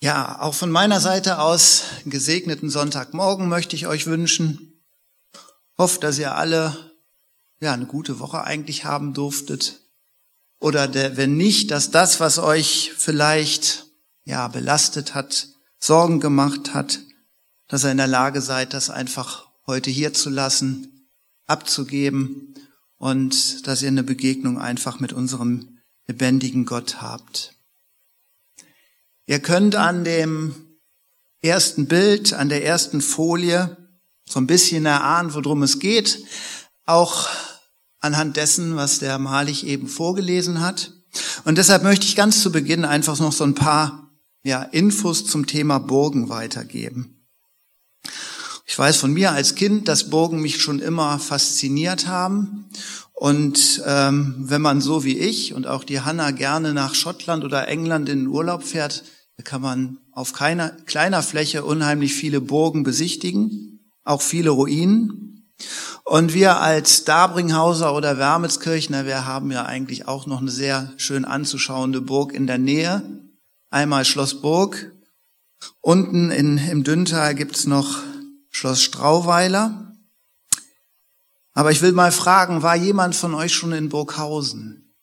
Ja, auch von meiner Seite aus einen gesegneten Sonntagmorgen möchte ich euch wünschen. Hoffe, dass ihr alle eine gute Woche eigentlich haben durftet. Oder wenn nicht, dass das, was euch vielleicht belastet hat, Sorgen gemacht hat, dass ihr in der Lage seid, das einfach heute hier zu lassen, abzugeben und dass ihr eine Begegnung einfach mit unserem lebendigen Gott habt. Ihr könnt an dem ersten Bild, an der ersten Folie so ein bisschen erahnen, worum es geht, auch anhand dessen, was der Malich eben vorgelesen hat. Und deshalb möchte ich ganz zu Beginn einfach noch so ein paar Infos zum Thema Burgen weitergeben. Ich weiß von mir als Kind, dass Burgen mich schon immer fasziniert haben. Und wenn man so wie ich und auch die Hanna gerne nach Schottland oder England in den Urlaub fährt, da kann man auf kleiner Fläche unheimlich viele Burgen besichtigen, auch viele Ruinen. Und wir als Dabringhauser oder Wermelskirchner, wir haben ja eigentlich auch noch eine sehr schön anzuschauende Burg in der Nähe. Einmal Schloss Burg. Unten im Düntal gibt's noch Schloss Strauweiler. Aber ich will mal fragen, war jemand von euch schon in Burghausen?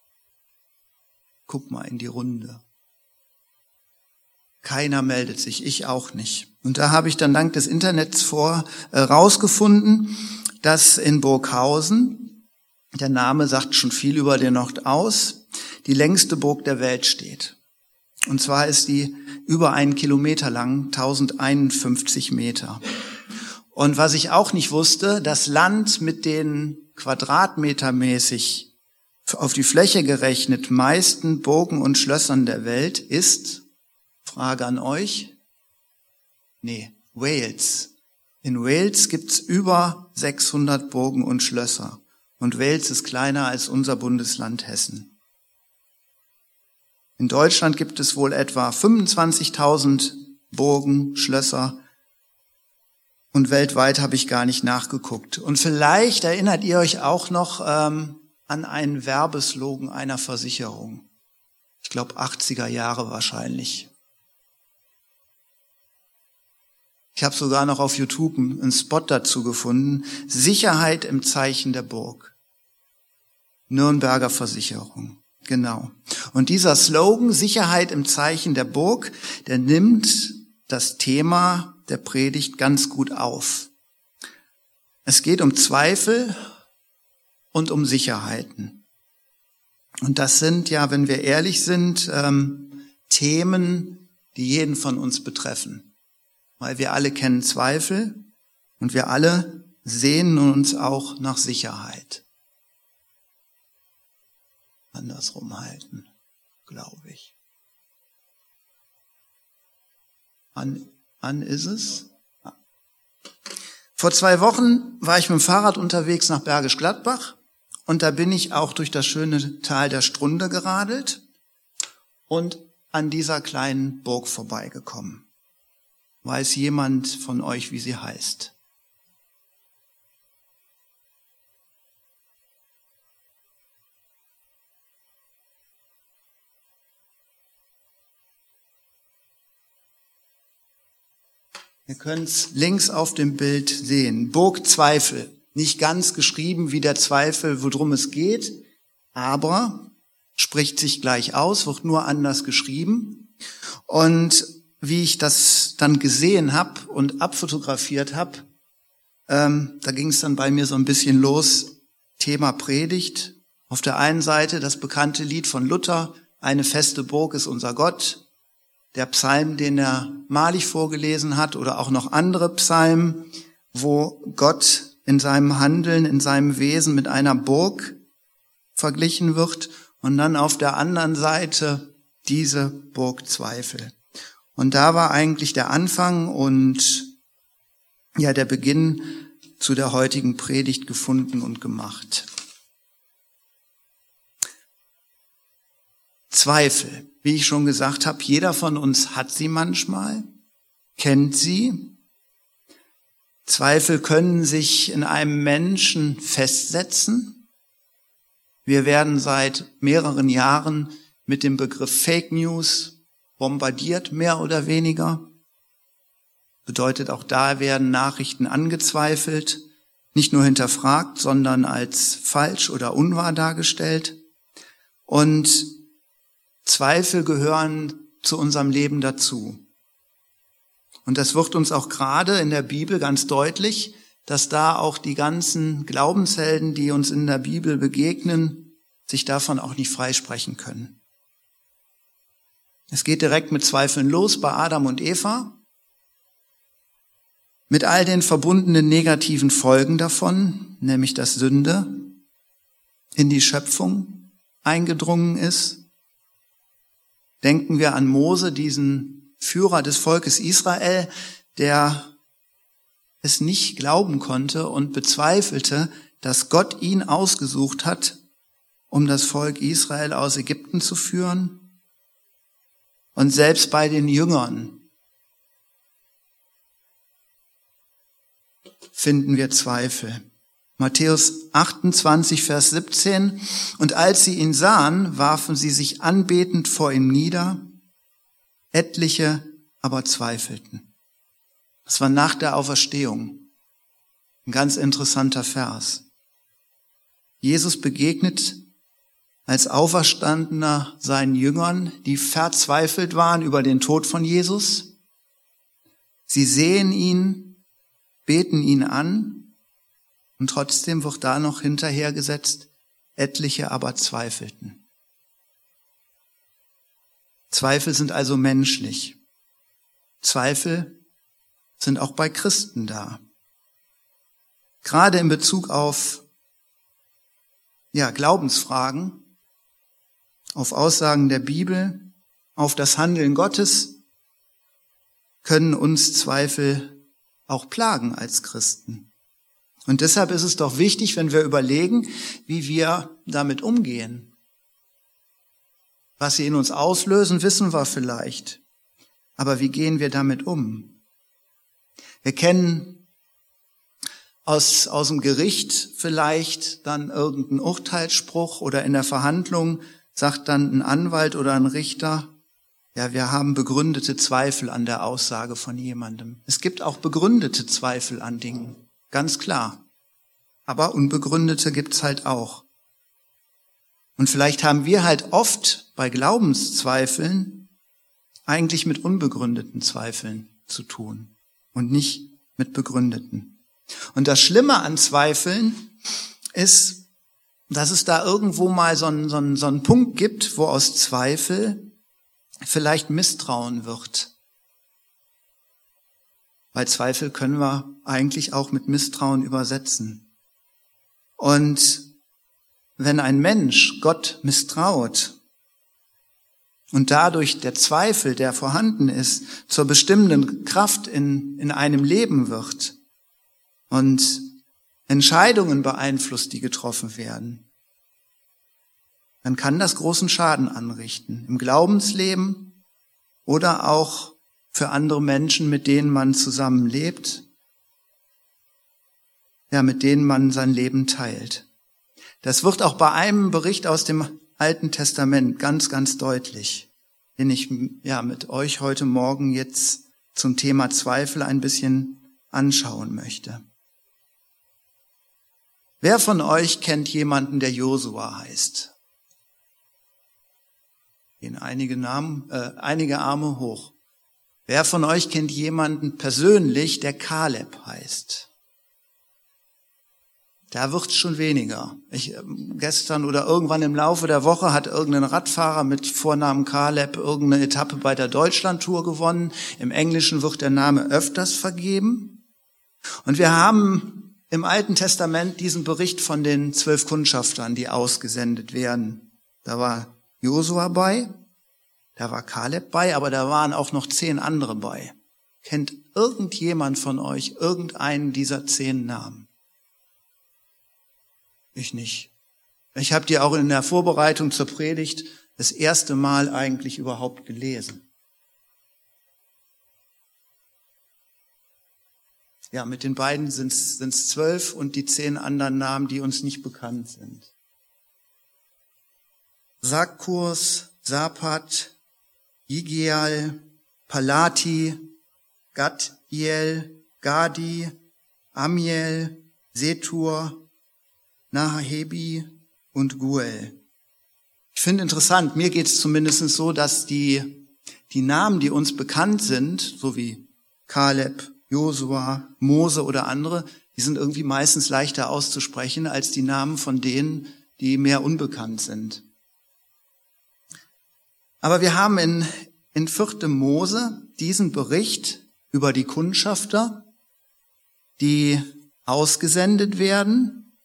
Guck mal in die Runde. Keiner meldet sich, ich auch nicht. Und da habe ich dann dank des Internets rausgefunden, dass in Burghausen, der Name sagt schon viel über den Ort aus, die längste Burg der Welt steht. Und zwar ist die über 1 Kilometer lang, 1051 Meter. Und was ich auch nicht wusste, das Land mit den quadratmetermäßig auf die Fläche gerechnet meisten Burgen und Schlössern der Welt ist, Frage an euch, Wales. In Wales gibt's über 600 Burgen und Schlösser. Und Wales ist kleiner als unser Bundesland Hessen. In Deutschland gibt es wohl etwa 25.000 Burgen, Schlösser. Und weltweit habe ich gar nicht nachgeguckt. Und vielleicht erinnert ihr euch auch noch an einen Werbeslogan einer Versicherung. Ich glaube 80er Jahre wahrscheinlich. Ich habe sogar noch auf YouTube einen Spot dazu gefunden. Sicherheit im Zeichen der Burg. Nürnberger Versicherung. Genau. Und dieser Slogan, Sicherheit im Zeichen der Burg, der nimmt das Thema der Predigt ganz gut auf. Es geht um Zweifel und um Sicherheiten. Und das sind wenn wir ehrlich sind, Themen, die jeden von uns betreffen. Weil wir alle kennen Zweifel und wir alle sehnen uns auch nach Sicherheit. Andersrum halten, glaube ich. An ist es? Vor 2 Wochen war ich mit dem Fahrrad unterwegs nach Bergisch Gladbach und da bin ich auch durch das schöne Tal der Strunde geradelt und an dieser kleinen Burg vorbeigekommen. Weiß jemand von euch, wie sie heißt? Ihr könnt es links auf dem Bild sehen. Burg Zweifel. Nicht ganz geschrieben wie der Zweifel, worum es geht, aber spricht sich gleich aus, wird nur anders geschrieben. Und wie ich das dann gesehen habe und abfotografiert habe, da ging es dann bei mir so ein bisschen los, Thema Predigt. Auf der einen Seite das bekannte Lied von Luther, eine feste Burg ist unser Gott. Der Psalm, den der Malich vorgelesen hat oder auch noch andere Psalmen, wo Gott in seinem Handeln, in seinem Wesen mit einer Burg verglichen wird. Und dann auf der anderen Seite diese Burg Zweifel. Und da war eigentlich der Anfang und der Beginn zu der heutigen Predigt gefunden und gemacht. Zweifel, wie ich schon gesagt habe, jeder von uns hat sie manchmal, kennt sie. Zweifel können sich in einem Menschen festsetzen. Wir werden seit mehreren Jahren mit dem Begriff Fake News bombardiert, mehr oder weniger. Bedeutet, auch da werden Nachrichten angezweifelt, nicht nur hinterfragt, sondern als falsch oder unwahr dargestellt. Und Zweifel gehören zu unserem Leben dazu. Und das wird uns auch gerade in der Bibel ganz deutlich, dass da auch die ganzen Glaubenshelden, die uns in der Bibel begegnen, sich davon auch nicht freisprechen können. Es geht direkt mit Zweifeln los bei Adam und Eva, mit all den verbundenen negativen Folgen davon, nämlich dass Sünde in die Schöpfung eingedrungen ist. Denken wir an Mose, diesen Führer des Volkes Israel, der es nicht glauben konnte und bezweifelte, dass Gott ihn ausgesucht hat, um das Volk Israel aus Ägypten zu führen. Und selbst bei den Jüngern finden wir Zweifel. Matthäus 28, Vers 17. Und als sie ihn sahen, warfen sie sich anbetend vor ihm nieder. Etliche aber zweifelten. Das war nach der Auferstehung. Ein ganz interessanter Vers. Jesus begegnet als Auferstandener seinen Jüngern, die verzweifelt waren über den Tod von Jesus. Sie sehen ihn, beten ihn an und trotzdem wird da noch hinterhergesetzt, etliche aber zweifelten. Zweifel sind also menschlich. Zweifel sind auch bei Christen da. Gerade in Bezug auf Glaubensfragen, auf Aussagen der Bibel, auf das Handeln Gottes, können uns Zweifel auch plagen als Christen. Und deshalb ist es doch wichtig, wenn wir überlegen, wie wir damit umgehen. Was sie in uns auslösen, wissen wir vielleicht. Aber wie gehen wir damit um? Wir kennen aus dem Gericht vielleicht dann irgendeinen Urteilsspruch oder in der Verhandlung sagt dann ein Anwalt oder ein Richter, ja, wir haben begründete Zweifel an der Aussage von jemandem. Es gibt auch begründete Zweifel an Dingen, ganz klar. Aber unbegründete gibt's halt auch. Und vielleicht haben wir halt oft bei Glaubenszweifeln eigentlich mit unbegründeten Zweifeln zu tun und nicht mit begründeten. Und das Schlimme an Zweifeln ist, dass es da irgendwo mal so einen Punkt gibt, wo aus Zweifel vielleicht Misstrauen wird. Weil Zweifel können wir eigentlich auch mit Misstrauen übersetzen. Und wenn ein Mensch Gott misstraut und dadurch der Zweifel, der vorhanden ist, zur bestimmenden Kraft in einem Leben wird und Entscheidungen beeinflusst, die getroffen werden, dann kann das großen Schaden anrichten. Im Glaubensleben oder auch für andere Menschen, mit denen man zusammenlebt, mit denen man sein Leben teilt. Das wird auch bei einem Bericht aus dem Alten Testament ganz, ganz deutlich, den ich mit euch heute Morgen jetzt zum Thema Zweifel ein bisschen anschauen möchte. Wer von euch kennt jemanden, der Josua heißt? Gehen einige Arme hoch. Wer von euch kennt jemanden persönlich, der Kaleb heißt? Da wird's schon weniger. Gestern oder irgendwann im Laufe der Woche hat irgendein Radfahrer mit Vornamen Kaleb irgendeine Etappe bei der Deutschlandtour gewonnen. Im Englischen wird der Name öfters vergeben. Und wir haben im Alten Testament diesen Bericht von den 12 Kundschaftern, die ausgesendet werden. Da war Josua bei, da war Kaleb bei, aber da waren auch noch 10 andere bei. Kennt irgendjemand von euch irgendeinen dieser 10 Namen? Ich nicht. Ich habe die auch in der Vorbereitung zur Predigt das erste Mal eigentlich überhaupt gelesen. Ja, mit den beiden sind's 12 und die 10 anderen Namen, die uns nicht bekannt sind. Sakkurs, Sapat, Igeal, Palati, Gadiel, Gadi, Amiel, Setur, Nahebi und Guel. Ich finde interessant, mir geht es zumindest so, dass die Namen, die uns bekannt sind, so wie Kaleb, Josua, Mose oder andere, die sind irgendwie meistens leichter auszusprechen als die Namen von denen, die mehr unbekannt sind. Aber wir haben in 4. Mose diesen Bericht über die Kundschafter, die ausgesendet werden,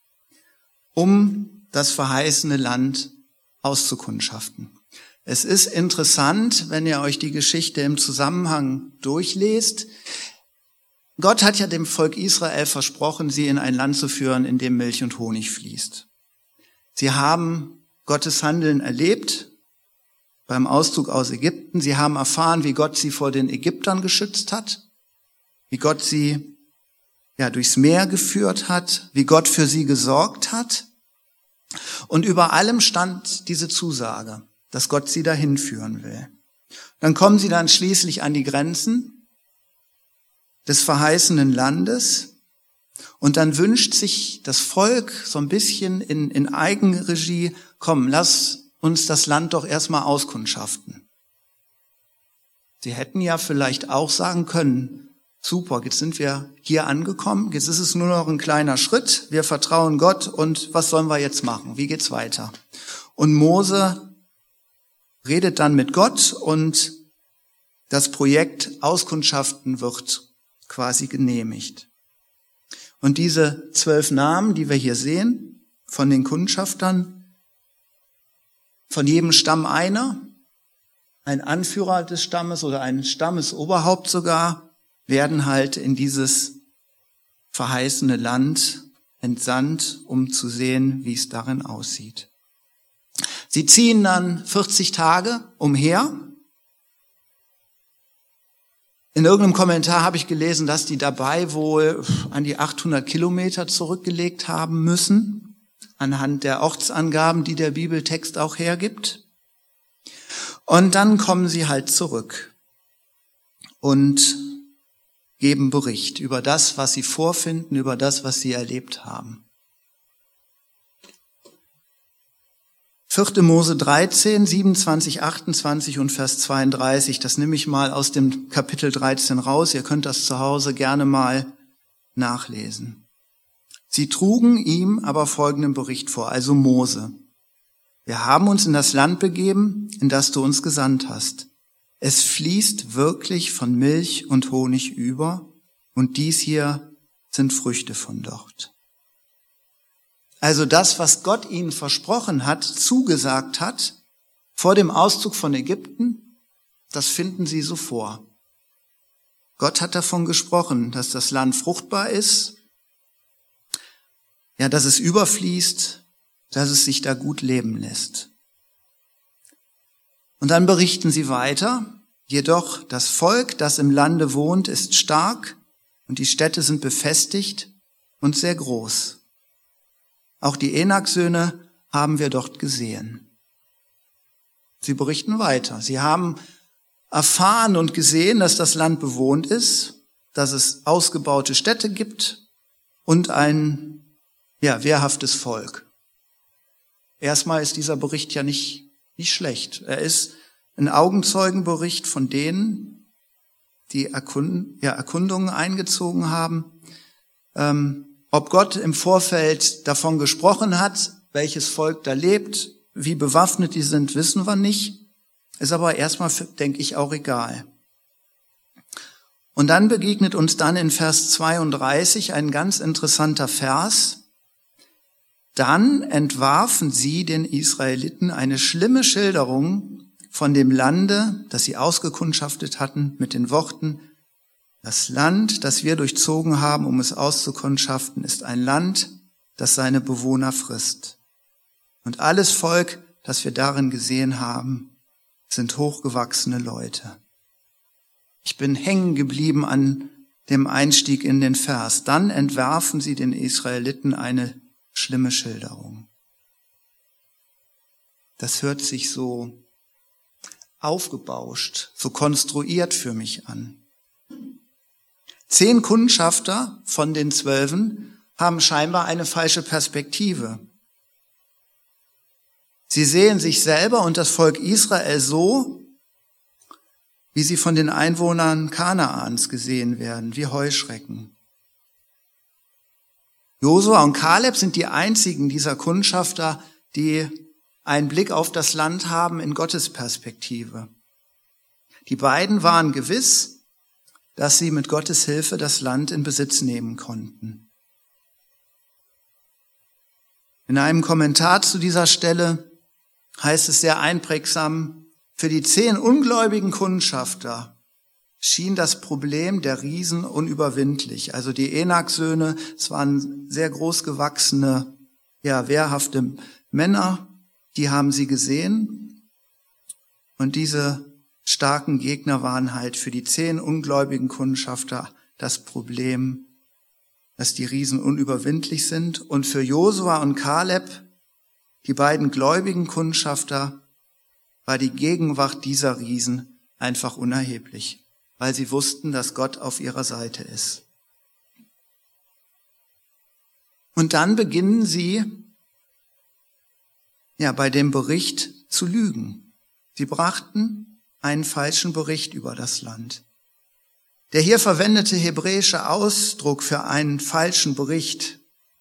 um das verheißene Land auszukundschaften. Es ist interessant, wenn ihr euch die Geschichte im Zusammenhang durchlest. Gott hat ja dem Volk Israel versprochen, sie in ein Land zu führen, in dem Milch und Honig fließt. Sie haben Gottes Handeln erlebt beim Auszug aus Ägypten. Sie haben erfahren, wie Gott sie vor den Ägyptern geschützt hat, wie Gott sie durchs Meer geführt hat, wie Gott für sie gesorgt hat. Und über allem stand diese Zusage, dass Gott sie dahin führen will. Dann kommen sie dann schließlich an die Grenzen des verheißenen Landes und dann wünscht sich das Volk so ein bisschen in Eigenregie, komm, lass uns das Land doch erstmal auskundschaften. Sie hätten ja vielleicht auch sagen können, super, jetzt sind wir hier angekommen, jetzt ist es nur noch ein kleiner Schritt, wir vertrauen Gott und was sollen wir jetzt machen? Wie geht's weiter? Und Mose redet dann mit Gott und das Projekt Auskundschaften wird quasi genehmigt. Und diese 12 Namen, die wir hier sehen, von den Kundschaftern, von jedem Stamm einer, ein Anführer des Stammes oder ein Stammesoberhaupt sogar, werden halt in dieses verheißene Land entsandt, um zu sehen, wie es darin aussieht. Sie ziehen dann 40 Tage umher. In irgendeinem Kommentar habe ich gelesen, dass die dabei wohl an die 800 Kilometer zurückgelegt haben müssen, anhand der Ortsangaben, die der Bibeltext auch hergibt. Und dann kommen sie halt zurück und geben Bericht über das, was sie vorfinden, über das, was sie erlebt haben. 4. Mose 13, 27, 28 und Vers 32, das nehme ich mal aus dem Kapitel 13 raus. Ihr könnt das zu Hause gerne mal nachlesen. Sie trugen ihm aber folgenden Bericht vor, also Mose. Wir haben uns in das Land begeben, in das du uns gesandt hast. Es fließt wirklich von Milch und Honig über und dies hier sind Früchte von dort. Also das, was Gott ihnen versprochen hat, zugesagt hat, vor dem Auszug von Ägypten, das finden sie so vor. Gott hat davon gesprochen, dass das Land fruchtbar ist, dass es überfließt, dass es sich da gut leben lässt. Und dann berichten sie weiter, jedoch das Volk, das im Lande wohnt, ist stark und die Städte sind befestigt und sehr groß. Auch die Enak-Söhne haben wir dort gesehen. Sie berichten weiter. Sie haben erfahren und gesehen, dass das Land bewohnt ist, dass es ausgebaute Städte gibt und ein wehrhaftes Volk. Erstmal ist dieser Bericht ja nicht schlecht. Er ist ein Augenzeugenbericht von denen, die Erkundungen eingezogen haben. Ob Gott im Vorfeld davon gesprochen hat, welches Volk da lebt, wie bewaffnet die sind, wissen wir nicht. Ist aber erstmal, denke ich, auch egal. Und dann begegnet uns dann in Vers 32 ein ganz interessanter Vers. Dann entwarfen sie den Israeliten eine schlimme Schilderung von dem Lande, das sie ausgekundschaftet hatten, mit den Worten: Das Land, das wir durchzogen haben, um es auszukundschaften, ist ein Land, das seine Bewohner frisst. Und alles Volk, das wir darin gesehen haben, sind hochgewachsene Leute. Ich bin hängen geblieben an dem Einstieg in den Vers. Dann entwerfen sie den Israeliten eine schlimme Schilderung. Das hört sich so aufgebauscht, so konstruiert für mich an. 10 Kundschafter von den 12 haben scheinbar eine falsche Perspektive. Sie sehen sich selber und das Volk Israel so, wie sie von den Einwohnern Kanaans gesehen werden, wie Heuschrecken. Josua und Kaleb sind die einzigen dieser Kundschafter, die einen Blick auf das Land haben in Gottes Perspektive. Die beiden waren gewiss, dass sie mit Gottes Hilfe das Land in Besitz nehmen konnten. In einem Kommentar zu dieser Stelle heißt es sehr einprägsam: Für die 10 ungläubigen Kundschafter schien das Problem der Riesen unüberwindlich. Also die Enak-Söhne, es waren sehr groß gewachsene, wehrhafte Männer, die haben sie gesehen. Und diese starken Gegner waren halt für die 10 ungläubigen Kundschafter das Problem, dass die Riesen unüberwindlich sind. Und für Josua und Kaleb, die beiden gläubigen Kundschafter, war die Gegenwart dieser Riesen einfach unerheblich, weil sie wussten, dass Gott auf ihrer Seite ist. Und dann beginnen sie, bei dem Bericht zu lügen. Sie brachten einen falschen Bericht über das Land. Der hier verwendete hebräische Ausdruck für einen falschen Bericht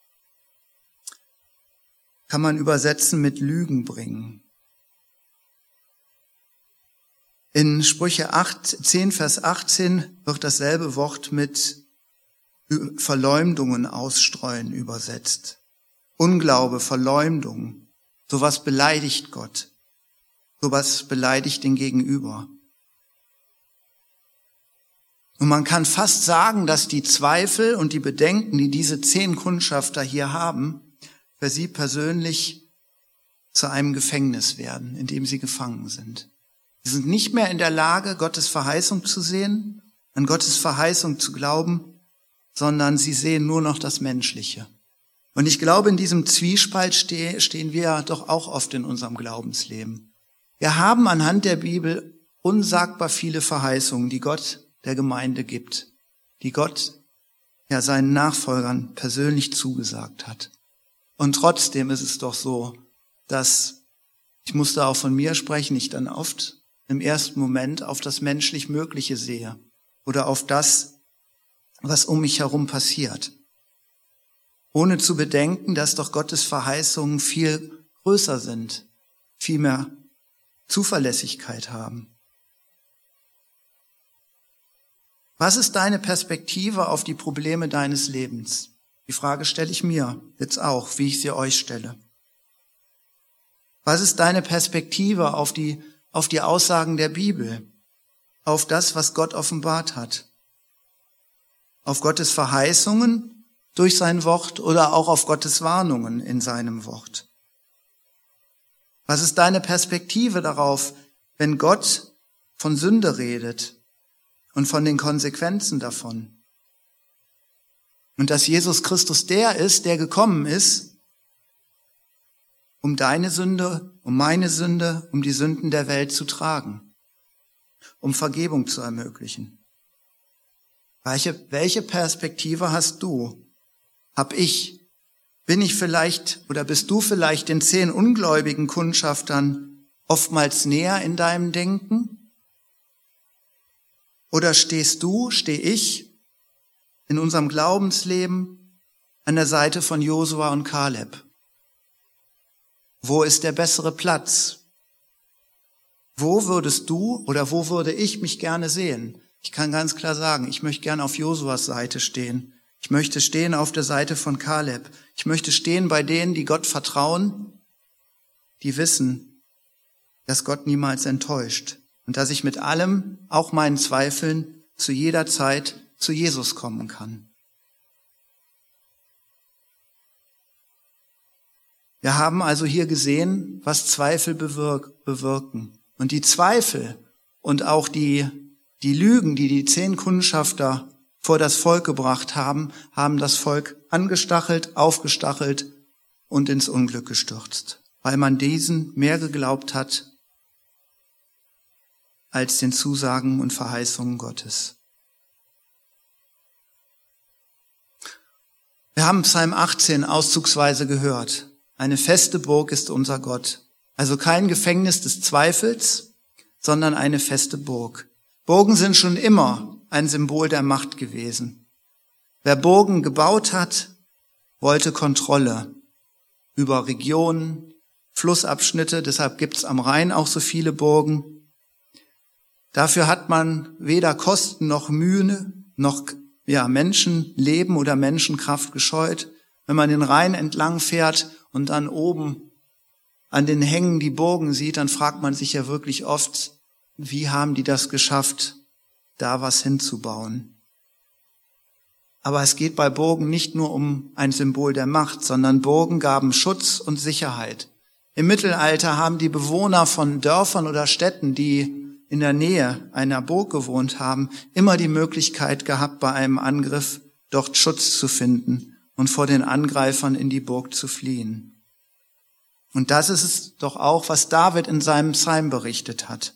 kann man übersetzen mit Lügen bringen. In Sprüche 10, Vers 18 wird dasselbe Wort mit Verleumdungen ausstreuen übersetzt. Unglaube, Verleumdung, sowas beleidigt Gott, sowas beleidigt den Gegenüber. Und man kann fast sagen, dass die Zweifel und die Bedenken, die diese 10 Kundschafter hier haben, für sie persönlich zu einem Gefängnis werden, in dem sie gefangen sind. Sie sind nicht mehr in der Lage, Gottes Verheißung zu sehen, an Gottes Verheißung zu glauben, sondern sie sehen nur noch das Menschliche. Und ich glaube, in diesem Zwiespalt stehen wir doch auch oft in unserem Glaubensleben. Wir haben anhand der Bibel unsagbar viele Verheißungen, die Gott der Gemeinde gibt, die Gott seinen Nachfolgern persönlich zugesagt hat. Und trotzdem ist es doch so, dass, ich muss da auch von mir sprechen, ich dann oft im ersten Moment auf das menschlich Mögliche sehe oder auf das, was um mich herum passiert, ohne zu bedenken, dass doch Gottes Verheißungen viel größer sind, viel mehr Zuverlässigkeit haben. Was ist deine Perspektive auf die Probleme deines Lebens? Die Frage stelle ich mir jetzt auch, wie ich sie euch stelle. Was ist deine Perspektive auf die Aussagen der Bibel, auf das, was Gott offenbart hat? Auf Gottes Verheißungen durch sein Wort oder auch auf Gottes Warnungen in seinem Wort? Was ist deine Perspektive darauf, wenn Gott von Sünde redet und von den Konsequenzen davon? Und dass Jesus Christus der ist, der gekommen ist, um deine Sünde, um meine Sünde, um die Sünden der Welt zu tragen, um Vergebung zu ermöglichen. Welche Perspektive hast du? Hab ich? Bin ich vielleicht oder bist du vielleicht den 10 ungläubigen Kundschaftern oftmals näher in deinem Denken? Oder stehe ich in unserem Glaubensleben an der Seite von Josua und Kaleb? Wo ist der bessere Platz? Wo würdest du oder wo würde ich mich gerne sehen? Ich kann ganz klar sagen, ich möchte gerne auf Josuas Seite stehen. Ich möchte stehen auf der Seite von Kaleb. Ich möchte stehen bei denen, die Gott vertrauen, die wissen, dass Gott niemals enttäuscht und dass ich mit allem, auch meinen Zweifeln, zu jeder Zeit zu Jesus kommen kann. Wir haben also hier gesehen, was Zweifel bewirken. Und die Zweifel und auch die Lügen, die 10 Kundschafter vor das Volk gebracht haben, haben das Volk angestachelt, aufgestachelt und ins Unglück gestürzt, weil man diesen mehr geglaubt hat als den Zusagen und Verheißungen Gottes. Wir haben Psalm 18 auszugsweise gehört. Eine feste Burg ist unser Gott. Also kein Gefängnis des Zweifels, sondern eine feste Burg. Burgen sind schon immer ein Symbol der Macht gewesen. Wer Burgen gebaut hat, wollte Kontrolle über Regionen, Flussabschnitte, deshalb gibt's am Rhein auch so viele Burgen. Dafür hat man weder Kosten noch Mühe noch Menschenleben oder Menschenkraft gescheut. Wenn man den Rhein entlang fährt und dann oben an den Hängen die Burgen sieht, dann fragt man sich ja wirklich oft, wie haben die das geschafft, da was hinzubauen? Aber es geht bei Burgen nicht nur um ein Symbol der Macht, sondern Burgen gaben Schutz und Sicherheit. Im Mittelalter haben die Bewohner von Dörfern oder Städten, die in der Nähe einer Burg gewohnt haben, immer die Möglichkeit gehabt, bei einem Angriff dort Schutz zu finden und vor den Angreifern in die Burg zu fliehen. Und das ist es doch auch, was David in seinem Psalm berichtet hat.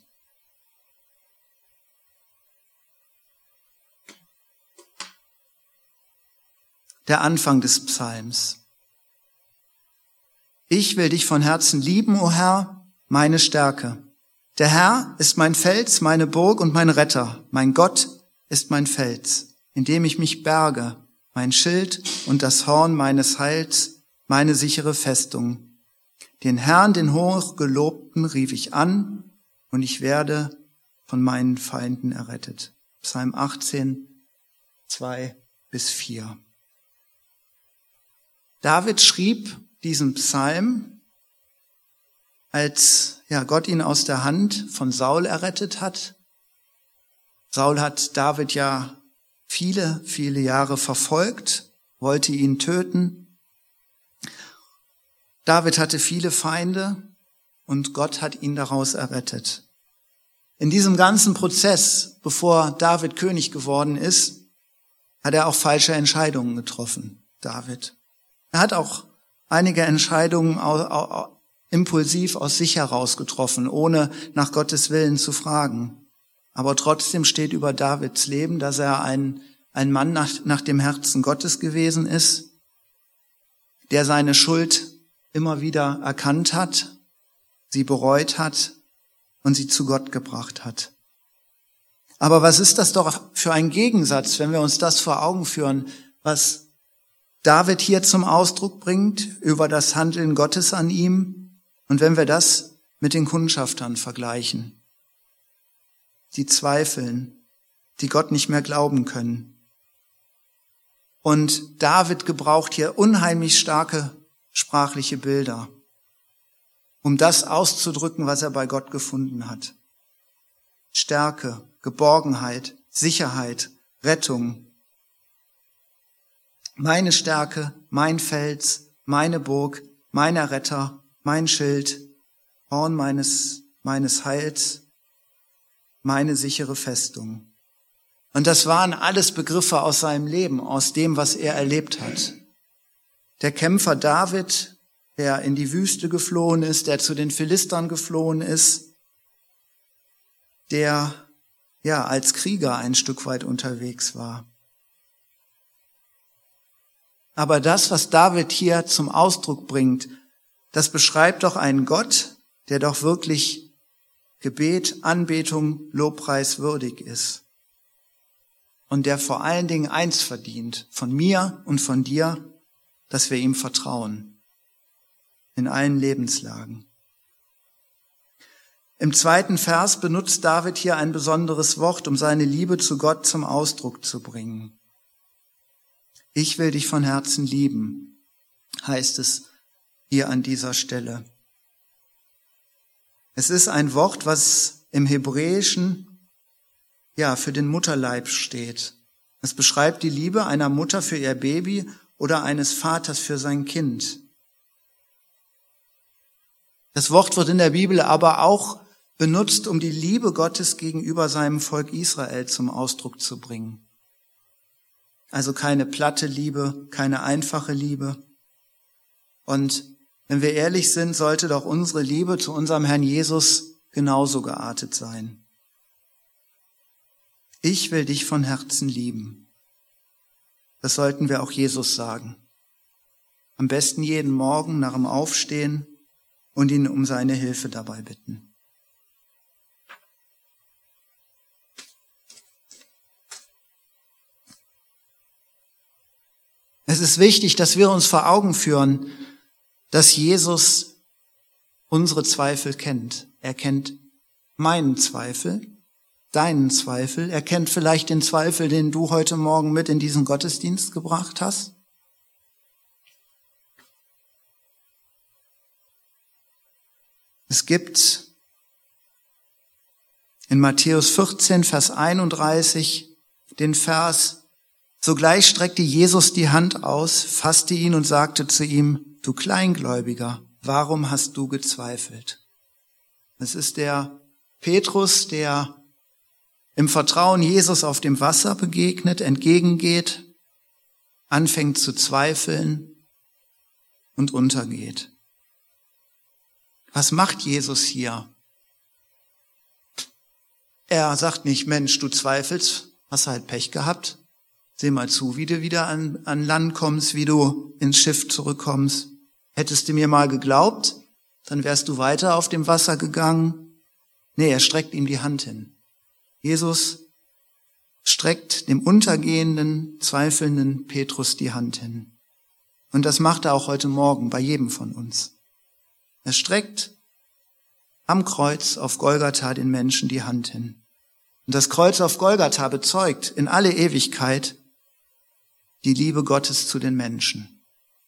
Der Anfang des Psalms. Ich will dich von Herzen lieben, o Herr, meine Stärke. Der Herr ist mein Fels, meine Burg und mein Retter. Mein Gott ist mein Fels, in dem ich mich berge, mein Schild und das Horn meines Heils, meine sichere Festung. Den Herrn, den Hochgelobten, rief ich an, und ich werde von meinen Feinden errettet. Psalm 18, 2-4. David schrieb diesen Psalm, als Gott ihn aus der Hand von Saul errettet hat. Saul hat David ja viele, viele Jahre verfolgt, wollte ihn töten. David hatte viele Feinde und Gott hat ihn daraus errettet. In diesem ganzen Prozess, bevor David König geworden ist, hat er auch falsche Entscheidungen getroffen, David. Er hat auch einige Entscheidungen impulsiv aus sich heraus getroffen, ohne nach Gottes Willen zu fragen. Aber trotzdem steht über Davids Leben, dass er ein Mann nach dem Herzen Gottes gewesen ist, der seine Schuld immer wieder erkannt hat, sie bereut hat und sie zu Gott gebracht hat. Aber was ist das doch für ein Gegensatz, wenn wir uns das vor Augen führen, was David hier zum Ausdruck bringt über das Handeln Gottes an ihm? Und wenn wir das mit den Kundschaftern vergleichen, die zweifeln, die Gott nicht mehr glauben können. Und David gebraucht hier unheimlich starke sprachliche Bilder, um das auszudrücken, was er bei Gott gefunden hat. Stärke, Geborgenheit, Sicherheit, Rettung. Meine Stärke, mein Fels, meine Burg, mein Retter, mein Schild, Horn meines Heils, meine sichere Festung. Und das waren alles Begriffe aus seinem Leben, aus dem, was er erlebt hat. Der Kämpfer David, der in die Wüste geflohen ist, der zu den Philistern geflohen ist, der als Krieger ein Stück weit unterwegs war. Aber das, was David hier zum Ausdruck bringt, das beschreibt doch einen Gott, der doch wirklich Gebet, Anbetung, Lobpreis würdig ist. Und der vor allen Dingen eins verdient, von mir und von dir, dass wir ihm vertrauen. In allen Lebenslagen. Im 2. Vers benutzt David hier ein besonderes Wort, um seine Liebe zu Gott zum Ausdruck zu bringen. Ich will dich von Herzen lieben, heißt es hier an dieser Stelle. Es ist ein Wort, was im Hebräischen für den Mutterleib steht. Es beschreibt die Liebe einer Mutter für ihr Baby oder eines Vaters für sein Kind. Das Wort wird in der Bibel aber auch benutzt, um die Liebe Gottes gegenüber seinem Volk Israel zum Ausdruck zu bringen. Also keine platte Liebe, keine einfache Liebe. Und wenn wir ehrlich sind, sollte doch unsere Liebe zu unserem Herrn Jesus genauso geartet sein. Ich will dich von Herzen lieben. Das sollten wir auch Jesus sagen. Am besten jeden Morgen nach dem Aufstehen und ihn um seine Hilfe dabei bitten. Es ist wichtig, dass wir uns vor Augen führen, dass Jesus unsere Zweifel kennt. Er kennt meinen Zweifel, deinen Zweifel. Er kennt vielleicht den Zweifel, den du heute Morgen mit in diesen Gottesdienst gebracht hast. Es gibt in Matthäus 14, Vers 31 den Vers: Sogleich streckte Jesus die Hand aus, fasste ihn und sagte zu ihm: Du Kleingläubiger, warum hast du gezweifelt? Es ist der Petrus, der im Vertrauen Jesus auf dem Wasser begegnet, entgegengeht, anfängt zu zweifeln und untergeht. Was macht Jesus hier? Er sagt nicht: Mensch, du zweifelst, hast halt Pech gehabt. Seh mal zu, wie du wieder an Land kommst, wie du ins Schiff zurückkommst. Hättest du mir mal geglaubt, dann wärst du weiter auf dem Wasser gegangen. Nee, er streckt ihm die Hand hin. Jesus streckt dem untergehenden, zweifelnden Petrus die Hand hin. Und das macht er auch heute Morgen bei jedem von uns. Er streckt am Kreuz auf Golgatha den Menschen die Hand hin. Und das Kreuz auf Golgatha bezeugt in alle Ewigkeit die Liebe Gottes zu den Menschen.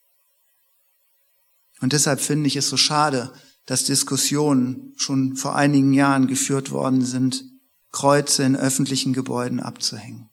Und deshalb finde ich es so schade, dass Diskussionen schon vor einigen Jahren geführt worden sind, Kreuze in öffentlichen Gebäuden abzuhängen.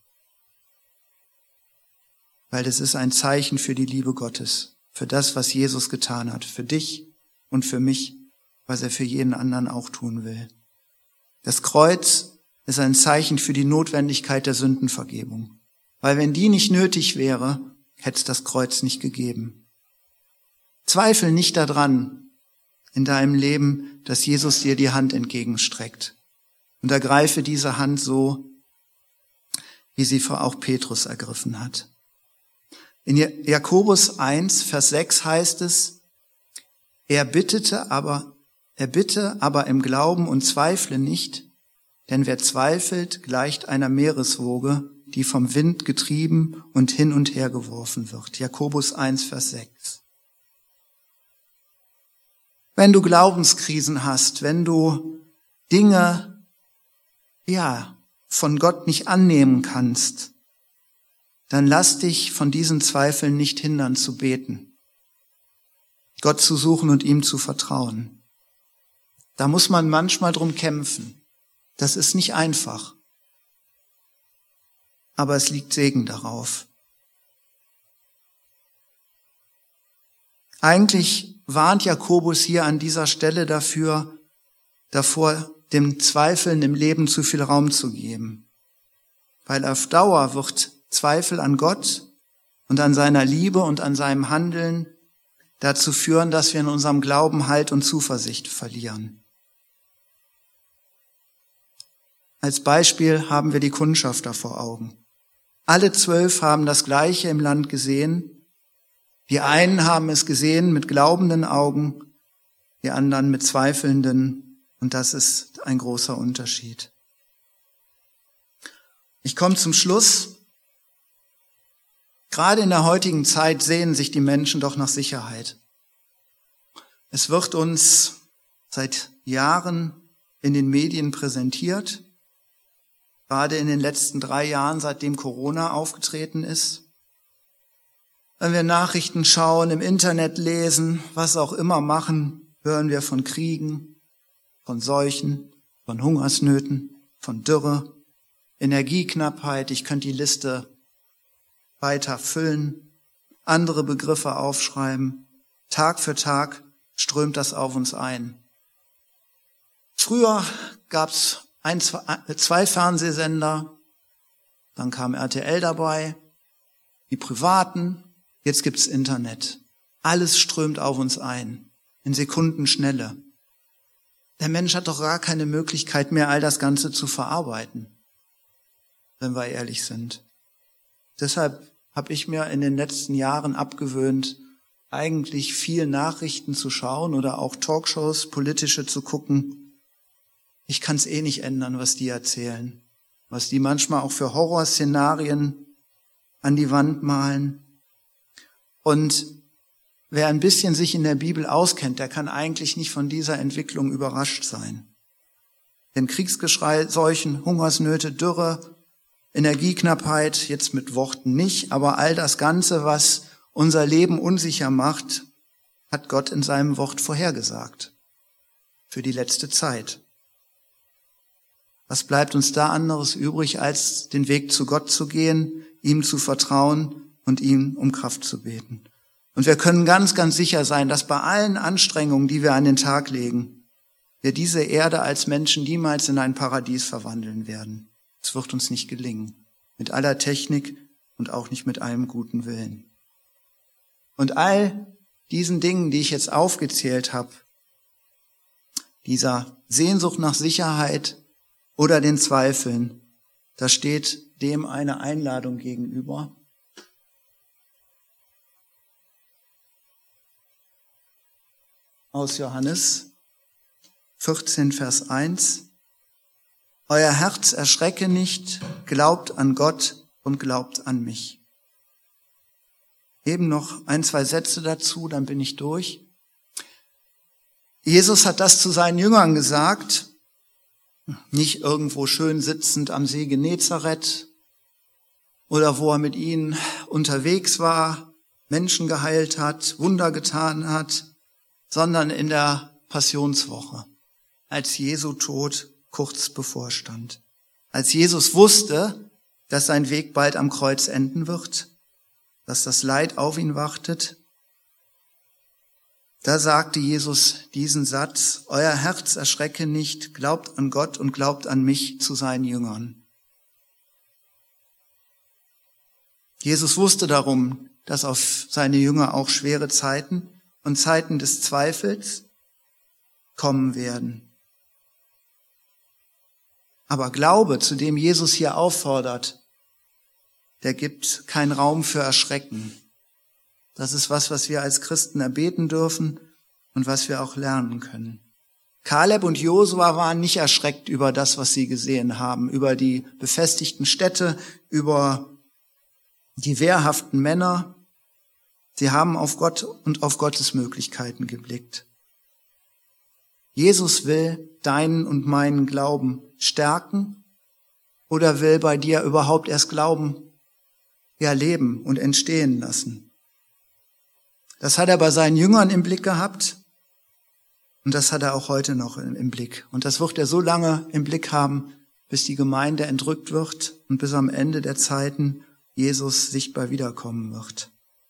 Weil das ist ein Zeichen für die Liebe Gottes, für das, was Jesus getan hat, für dich und für mich, was er für jeden anderen auch tun will. Das Kreuz ist ein Zeichen für die Notwendigkeit der Sündenvergebung. Weil wenn die nicht nötig wäre, hätte es das Kreuz nicht gegeben. Zweifel nicht daran in deinem Leben, dass Jesus dir die Hand entgegenstreckt. Und ergreife diese Hand so, wie sie auch Petrus ergriffen hat. In Jakobus 1, Vers 6 heißt es: Er bitte aber im Glauben und zweifle nicht, denn wer zweifelt, gleicht einer Meereswoge, die vom Wind getrieben und hin und her geworfen wird. Jakobus 1, Vers 6. Wenn du Glaubenskrisen hast, wenn du Dinge, von Gott nicht annehmen kannst, dann lass dich von diesen Zweifeln nicht hindern zu beten, Gott zu suchen und ihm zu vertrauen. Da muss man manchmal drum kämpfen. Das ist nicht einfach. Aber es liegt Segen darauf. Eigentlich warnt Jakobus hier an dieser Stelle davor, dem Zweifeln im Leben zu viel Raum zu geben. Weil auf Dauer wird Zweifel an Gott und an seiner Liebe und an seinem Handeln dazu führen, dass wir in unserem Glauben Halt und Zuversicht verlieren. Als Beispiel haben wir die Kundschafter vor Augen. Alle 12 haben das Gleiche im Land gesehen. Die einen haben es gesehen mit glaubenden Augen, die anderen mit zweifelnden. Und das ist ein großer Unterschied. Ich komme zum Schluss. Gerade in der heutigen Zeit sehnen sich die Menschen doch nach Sicherheit. Es wird uns seit Jahren in den Medien präsentiert, gerade in den letzten 3 Jahren, seitdem Corona aufgetreten ist. Wenn wir Nachrichten schauen, im Internet lesen, was auch immer machen, hören wir von Kriegen, von Seuchen, von Hungersnöten, von Dürre, Energieknappheit. Ich könnte die Liste weiter füllen, andere Begriffe aufschreiben. Tag für Tag strömt das auf uns ein. Früher gab's 2 Fernsehsender, dann kam RTL dabei, die privaten, jetzt gibt's Internet. Alles strömt auf uns ein, in Sekundenschnelle. Der Mensch hat doch gar keine Möglichkeit mehr, all das Ganze zu verarbeiten. wenn wir ehrlich sind. Deshalb habe ich mir in den letzten Jahren abgewöhnt, eigentlich viel Nachrichten zu schauen oder auch Talkshows, politische zu gucken. Ich kann es nicht ändern, was die erzählen, was die manchmal auch für Horrorszenarien an die Wand malen. Und wer ein bisschen sich in der Bibel auskennt, der kann eigentlich nicht von dieser Entwicklung überrascht sein. Denn Kriegsgeschrei, Seuchen, Hungersnöte, Dürre, Energieknappheit, jetzt mit Worten nicht, aber all das Ganze, was unser Leben unsicher macht, hat Gott in seinem Wort vorhergesagt. Für die letzte Zeit. Was bleibt uns da anderes übrig, als den Weg zu Gott zu gehen, ihm zu vertrauen und ihm um Kraft zu beten? Und wir können ganz, ganz sicher sein, dass bei allen Anstrengungen, die wir an den Tag legen, wir diese Erde als Menschen niemals in ein Paradies verwandeln werden. Es wird uns nicht gelingen. Mit aller Technik und auch nicht mit allem guten Willen. Und all diesen Dingen, die ich jetzt aufgezählt habe, dieser Sehnsucht nach Sicherheit oder den Zweifeln, da steht dem eine Einladung gegenüber. Aus Johannes 14, Vers 1. Euer Herz erschrecke nicht, glaubt an Gott und glaubt an mich. Eben noch 1, 2 Sätze dazu, dann bin ich durch. Jesus hat das zu seinen Jüngern gesagt, nicht irgendwo schön sitzend am See Genezareth oder wo er mit ihnen unterwegs war, Menschen geheilt hat, Wunder getan hat, sondern in der Passionswoche, als Jesu Tod kurz bevorstand. Als Jesus wusste, dass sein Weg bald am Kreuz enden wird, dass das Leid auf ihn wartet, da sagte Jesus diesen Satz, euer Herz erschrecke nicht, glaubt an Gott und glaubt an mich zu seinen Jüngern. Jesus wusste darum, dass auf seine Jünger auch schwere Zeiten und Zeiten des Zweifels kommen werden. Aber Glaube, zu dem Jesus hier auffordert, der gibt keinen Raum für Erschrecken. Das ist was wir als Christen erbeten dürfen und was wir auch lernen können. Kaleb und Josua waren nicht erschreckt über das, was sie gesehen haben, über die befestigten Städte, über die wehrhaften Männer. Sie haben auf Gott und auf Gottes Möglichkeiten geblickt. Jesus will deinen und meinen Glauben stärken oder will bei dir überhaupt erst Glauben leben und entstehen lassen. Das hat er bei seinen Jüngern im Blick gehabt und das hat er auch heute noch im Blick. Und das wird er so lange im Blick haben, bis die Gemeinde entrückt wird und bis am Ende der Zeiten Jesus sichtbar wiederkommen wird.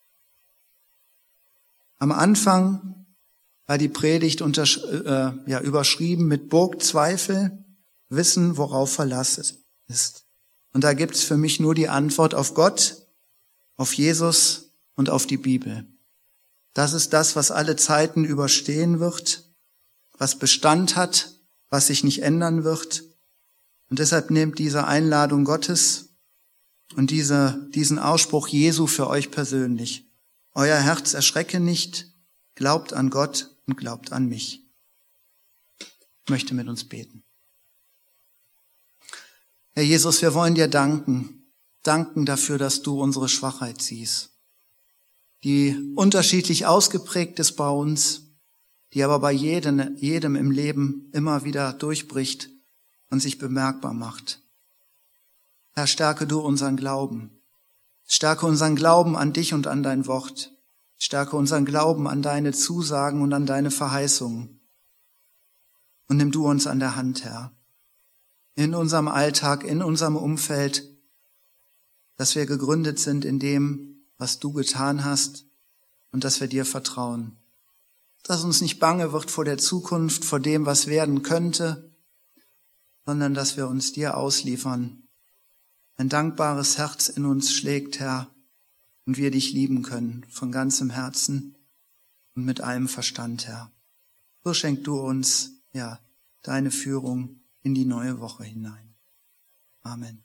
Am Anfang war die Predigt überschrieben mit Burgzweifel, Wissen, worauf Verlass ist. Und da gibt's für mich nur die Antwort auf Gott, auf Jesus und auf die Bibel. Das ist das, was alle Zeiten überstehen wird, was Bestand hat, was sich nicht ändern wird. Und deshalb nehmt diese Einladung Gottes und diesen Ausspruch Jesu für euch persönlich. Euer Herz erschrecke nicht, glaubt an Gott und glaubt an mich. Ich möchte mit uns beten. Herr Jesus, wir wollen dir danken dafür, dass du unsere Schwachheit siehst, die unterschiedlich ausgeprägt ist bei uns, die aber bei jedem im Leben immer wieder durchbricht und sich bemerkbar macht. Herr, stärke du unseren Glauben. Stärke unseren Glauben an dich und an dein Wort. Stärke unseren Glauben an deine Zusagen und an deine Verheißungen. Und nimm du uns an der Hand, Herr. In unserem Alltag, in unserem Umfeld, dass wir gegründet sind in dem, was du getan hast und dass wir dir vertrauen. Dass uns nicht bange wird vor der Zukunft, vor dem, was werden könnte, sondern dass wir uns dir ausliefern. Ein dankbares Herz in uns schlägt, Herr, und wir dich lieben können von ganzem Herzen und mit allem Verstand, Herr. So schenk du uns, deine Führung in die neue Woche hinein. Amen.